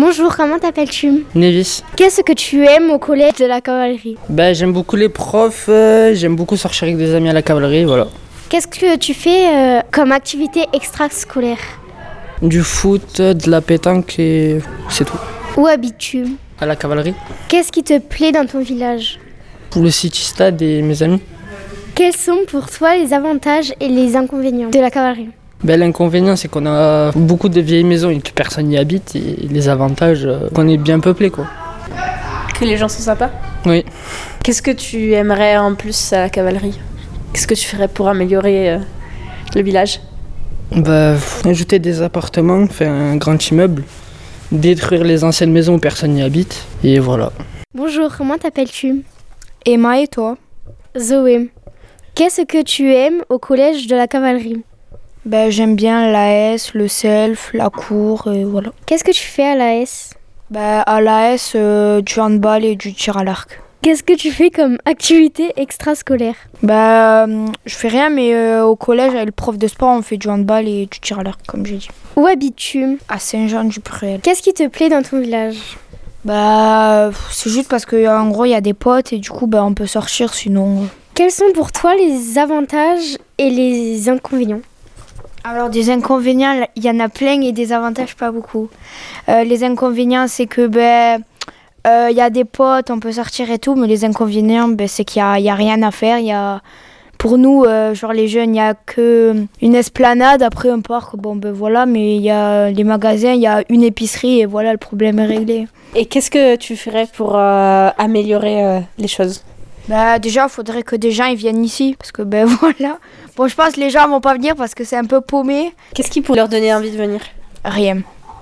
Bonjour, comment t'appelles-tu? Névis. Qu'est-ce que tu aimes au collège de la cavalerie? J'aime beaucoup les profs, j'aime beaucoup sortir avec des amis à la cavalerie, voilà. Qu'est-ce que tu fais comme activité extrascolaire? Du foot, de la pétanque et c'est tout. Où habites-tu? À la cavalerie. Qu'est-ce qui te plaît dans ton village? Pour le City Stade et mes amis. Quels sont pour toi les avantages et les inconvénients de la cavalerie? L'inconvénient, c'est qu'on a beaucoup de vieilles maisons et que personne n'y habite. Et les avantages, qu'on est bien peuplé, quoi. Que les gens sont sympas? Oui. Qu'est-ce que tu aimerais en plus à la cavalerie? Qu'est-ce que tu ferais pour améliorer le village? Ajouter des appartements, faire un grand immeuble, détruire les anciennes maisons où personne n'y habite, et voilà. Bonjour, comment t'appelles-tu? Emma, et toi? Zoé. Qu'est-ce que tu aimes au collège de la cavalerie? J'aime bien l'AS, le self, la cour, et voilà. Qu'est-ce que tu fais à l'AS? À l'AS, du handball et du tir à l'arc. Qu'est-ce que tu fais comme activité extrascolaire? Je fais rien, mais au collège, avec le prof de sport, on fait du handball et du tir à l'arc, comme j'ai dit. Où habites-tu? À Saint-Jean-du-Pré. Qu'est-ce qui te plaît dans ton village? C'est juste parce qu'en gros, il y a des potes et du coup, on peut sortir, sinon... Quels sont pour toi les avantages et les inconvénients? Alors, des inconvénients, il y en a plein et des avantages, pas beaucoup. Les inconvénients, c'est que, y a des potes, on peut sortir et tout, mais les inconvénients, c'est qu'il y a rien à faire. Pour nous, genre les jeunes, il n'y a qu'une esplanade, après un parc, voilà, mais il y a les magasins, il y a une épicerie et voilà, le problème est réglé. Et qu'est-ce que tu ferais pour améliorer les choses? Déjà, il faudrait que des gens ils viennent ici, parce que voilà. Bon, je pense que les gens vont pas venir parce que c'est un peu paumé. Qu'est-ce qui pourrait leur donner envie de venir? Rien.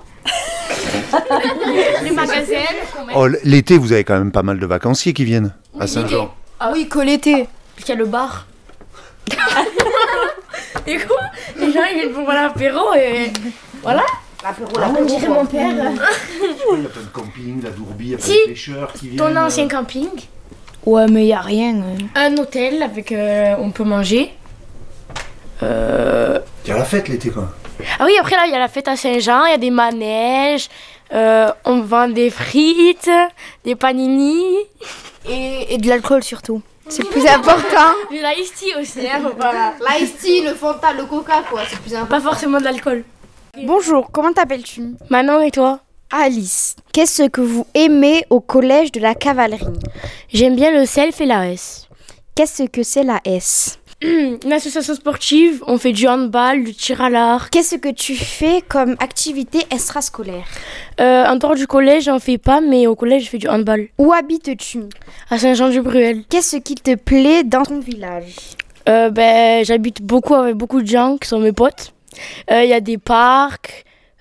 Les magasins. L'été, vous avez quand même pas mal de vacanciers qui viennent à Saint-Jean. Ah oui, que l'été. Parce qu'il y a le bar. Et quoi? Les gens ils viennent pour voir l'apéro et voilà. On dirait mon père. Il y a plein de camping, la Dourbie, il y a plein de pêcheurs qui viennent. Ton ancien camping. Ouais, mais il y a rien. Un hôtel avec on peut manger. Il y a la fête l'été, quoi. Ah oui, après là il y a la fête à Saint-Jean, il y a des manèges, on vend des frites, des panini Et de l'alcool surtout. C'est le plus important. de l'ice tea aussi, hein, faut pas... L'ice tea, le Fanta, le Coca, quoi, c'est plus important. pas forcément de l'alcool. Bonjour, comment t'appelles-tu? Manon et toi? Alice. Qu'est-ce que vous aimez au collège de la cavalerie? J'aime bien le self et la S. Qu'est-ce que c'est la S? Une association sportive, on fait du handball, du tir à l'arc. Qu'est-ce que tu fais comme activité extrascolaire? En dehors du collège, j'en fais pas, mais au collège, je fais du handball. Où habites-tu? À Saint-Jean-du-Bruel. Qu'est-ce qui te plaît dans ton village? J'habite beaucoup avec beaucoup de gens qui sont mes potes. Il y a des parcs,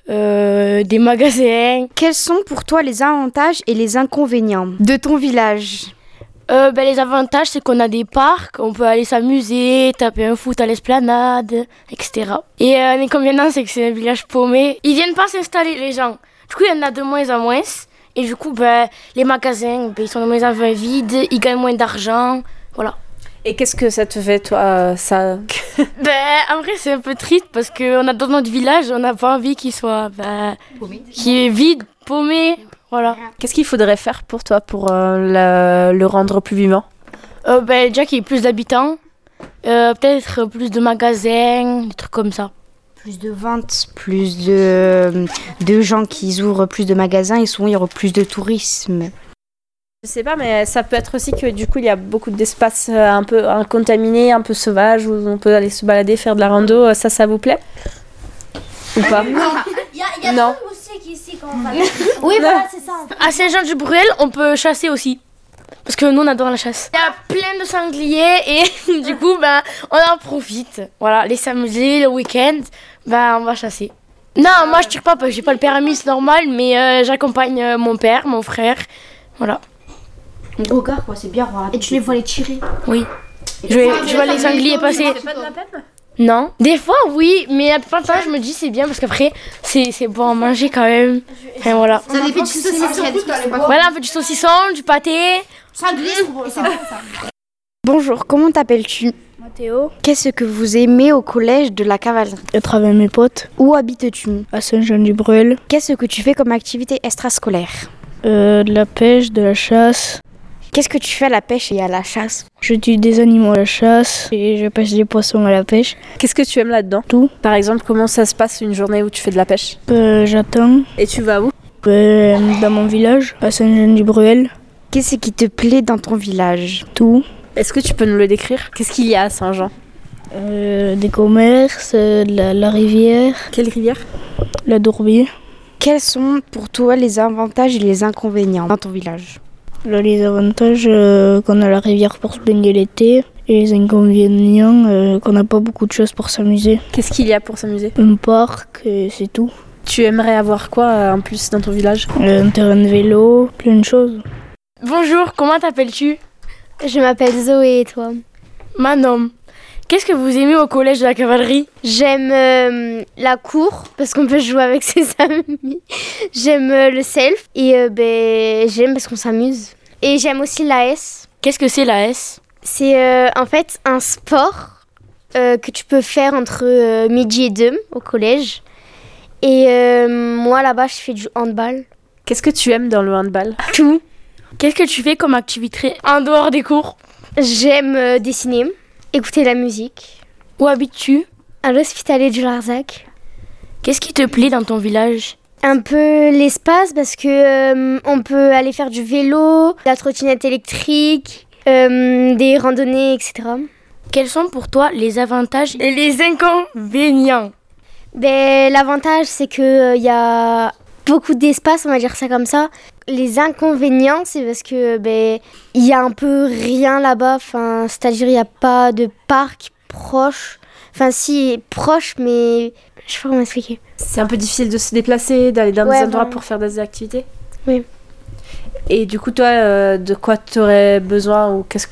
des magasins. Quels sont pour toi les avantages et les inconvénients de ton village? Les avantages, c'est qu'on a des parcs, on peut aller s'amuser, taper un foot à l'esplanade, etc. Et les inconvénients, c'est que c'est un village paumé. Ils viennent pas s'installer, les gens. Du coup, il y en a de moins en moins. Et du coup, les magasins, ils sont de moins en moins vides, ils gagnent moins d'argent, voilà. Et qu'est-ce que ça te fait, toi, ça? En vrai, c'est un peu triste parce qu'on a dans notre village, on n'a pas envie qu'il soit qu'il est vide, paumé, voilà. Qu'est-ce qu'il faudrait faire pour toi pour le rendre plus vivant? Déjà qu'il y ait plus d'habitants, peut-être plus de magasins, des trucs comme ça. Plus de ventes, plus de gens qui ouvrent plus de magasins et souvent il y aura plus de tourisme. Je sais pas, mais ça peut être aussi que du coup il y a beaucoup d'espaces un peu incontaminés, un peu sauvages, où on peut aller se balader, faire de la rando. Ça vous plaît? Ou pas? Il y a Non. tout aussi ici quand on va. Oui, voilà, c'est ça. À Saint-Jean-du-Bruel, on peut chasser aussi. Parce que nous, on adore la chasse. Il y a plein de sangliers et du coup, on en profite. Voilà, les samedis, le week-end, on va chasser. Non, moi je tire pas parce que j'ai pas le permis, c'est normal, mais j'accompagne mon père, mon frère, voilà. Regarde quoi, c'est bien. Voilà. Et tu les vois les tirer? Oui. Je vois les sangliers passer. C'est pas de la peine? Non. Des fois, oui, mais la plupart du temps, je me dis c'est bien parce qu'après, c'est bon à manger quand même. Et voilà. Ça dépend du saucisson. Voilà, on fait du saucisson, du pâté. Ça glisse, c'est bon ça. Bonjour, comment t'appelles-tu? Mathéo, Qu'est-ce que vous aimez au collège de la cavalerie? être avec mes potes, Où habites-tu? à Saint-Jean-du-Bruel. Qu'est-ce que tu fais comme activité extrascolaire? De la pêche, de la chasse. Qu'est-ce que tu fais à la pêche et à la chasse? Je tue des animaux à la chasse et je pêche des poissons à la pêche. Qu'est-ce que tu aimes là-dedans? Tout. Par exemple, comment ça se passe une journée où tu fais de la pêche? J'attends Et tu vas où? dans mon village, à Saint-Jean-du-Bruel. Qu'est-ce qui te plaît dans ton village? Tout. Est-ce que tu peux nous le décrire? Qu'est-ce qu'il y a à Saint-Jean? Des commerces, la rivière, Quelle rivière? la Dourbie. Quels sont pour toi les avantages et les inconvénients dans ton village? Là, les avantages, qu'on a la rivière pour se baigner l'été. Et les inconvénients, qu'on n'a pas beaucoup de choses pour s'amuser. Qu'est-ce qu'il y a pour s'amuser? Un parc, et c'est tout. Tu aimerais avoir quoi en plus dans ton village? Un terrain de vélo, plein de choses. Bonjour, comment t'appelles-tu? Je m'appelle Zoé et toi? Manon. Qu'est-ce que vous aimez au collège de la cavalerie? J'aime la cour parce qu'on peut jouer avec ses amis. J'aime le self et j'aime parce qu'on s'amuse. Et j'aime aussi l'AS. Qu'est-ce que c'est la S? C'est en fait un sport que tu peux faire entre midi et 2 au collège. Et moi là-bas je fais du handball. Qu'est-ce que tu aimes dans le handball? Tout. Qu'est-ce que tu fais comme activité en dehors des cours? J'aime dessiner, écouter la musique. Où habites-tu? À l'hospitalier du Larzac. Qu'est-ce qui te plaît dans ton village? Un peu l'espace parce que on peut aller faire du vélo, de la trottinette électrique, des randonnées, etc. Quels sont pour toi les avantages et les inconvénients? L'avantage c'est que y a beaucoup d'espace, on va dire ça comme ça. Les inconvénients, c'est parce que il y a un peu rien là-bas. Enfin, c'est-à-dire il y a pas de parc proche. Enfin, si proche, mais je sais pas comment expliquer. C'est un peu difficile de se déplacer, d'aller dans des endroits vraiment. pour faire des activités? Oui. Et du coup, toi, de quoi tu aurais besoin ou qu'est-ce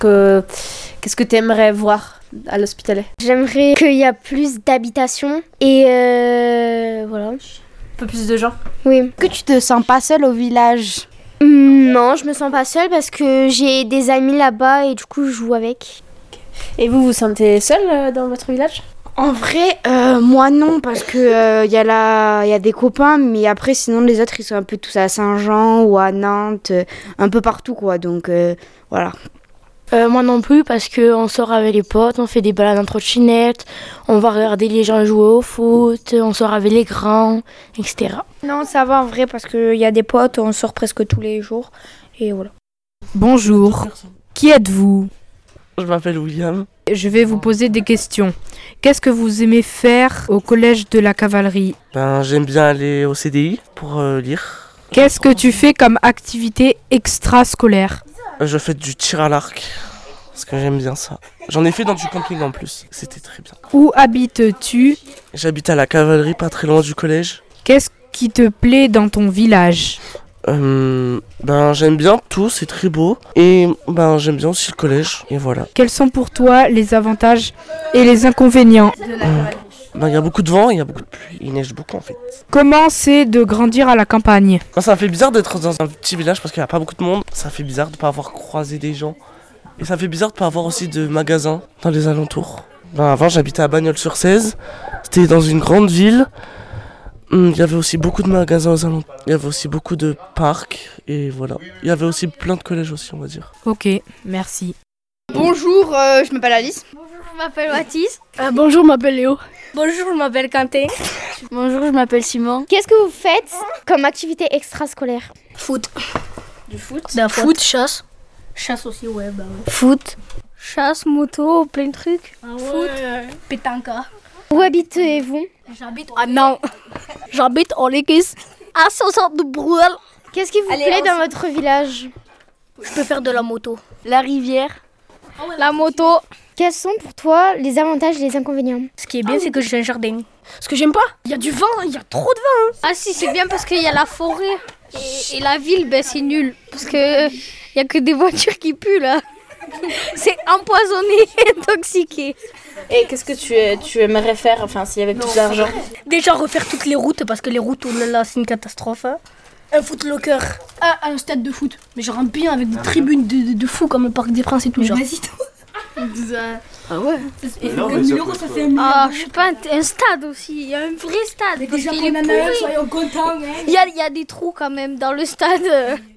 que tu aimerais voir à l'hospitalet? J'aimerais qu'il y a plus d'habitations et voilà. Un peu plus de gens? Oui. Que tu te sens pas seule au village? Non, je me sens pas seule parce que j'ai des amis là-bas et du coup je joue avec. Et vous vous sentez seul dans votre village? En vrai, moi non, parce que y a des copains, mais après sinon les autres ils sont un peu tous à Saint-Jean ou à Nantes, un peu partout quoi, donc voilà. Moi non plus, parce qu'on sort avec les potes, on fait des balades en trottinette, on va regarder les gens jouer au foot, on sort avec les grands, etc. Non, ça va en vrai parce qu'il y a des potes, on sort presque tous les jours. Et voilà. Bonjour, qui êtes-vous? Je m'appelle William. Je vais vous poser des questions. Qu'est-ce que vous aimez faire au collège de la cavalerie? J'aime bien aller au CDI pour lire. Qu'est-ce que tu fais comme activité extrascolaire? Je fais du tir à l'arc, parce que j'aime bien ça. J'en ai fait dans du camping en plus, c'était très bien. Où habites-tu? J'habite à la cavalerie, pas très loin du collège. Qu'est-ce qui te plaît dans ton village? J'aime bien tout, c'est très beau. Et j'aime bien aussi le collège, et voilà. Quels sont pour toi les avantages et les inconvénients? Il y a beaucoup de vent, il y a beaucoup de pluie, il neige beaucoup en fait. Comment c'est de grandir à la campagne? Ça fait bizarre d'être dans un petit village parce qu'il n'y a pas beaucoup de monde. Ça fait bizarre de ne pas avoir croisé des gens. Et ça fait bizarre de ne pas avoir aussi de magasins dans les alentours. Avant j'habitais à Bagnols-sur-Cèze, c'était dans une grande ville. Il y avait aussi beaucoup de magasins aux alentours. Il y avait aussi beaucoup de parcs et voilà. Il y avait aussi plein de collèges aussi on va dire. Ok, merci. Bonjour, je m'appelle Alice. Bonjour, je m'appelle Mathis. Bonjour, je m'appelle Léo. Bonjour, je m'appelle Quentin. Bonjour, je m'appelle Simon. Qu'est-ce que vous faites comme activité extrascolaire? Foot. Du foot? Foot, chasse. Chasse aussi, ouais, bah ouais. Foot. Chasse, moto, plein de trucs. Foot. Pétanca. Où habitez-vous? J'habite à Nantes. J'habite en Léguis. À 60 de Bruel. Qu'est-ce qui vous plaît dans votre village? Je peux faire de la moto. La rivière. La moto. Quels sont pour toi les avantages et les inconvénients? Ce qui est bien, c'est que j'ai un jardin. Ce que j'aime pas, il y a du vent, il y a trop de vent. Ah si, c'est bien parce qu'il y a la forêt. Et la ville, c'est nul. Parce que il y a que des voitures qui puent là. C'est empoisonné et intoxiqué. Et qu'est-ce que tu aimerais faire, enfin, s'il y avait plus d'argent? Déjà refaire toutes les routes, parce que les routes, oh là là, c'est une catastrophe. Hein. Un footlocker. Un stade de foot. Mais genre bien avec des tribunes de fous comme le Parc des Princes et tout. Genre. Vas-y, toi. Ah ouais. Non, mais 1000 euros, ça fait 1 million. Ah, je sais pas, un stade aussi. Il y a un vrai stade. Mais parce déjà qu'il qu'on est en a un, pourri. soyons contents. Hein. Il y a des trous quand même dans le stade.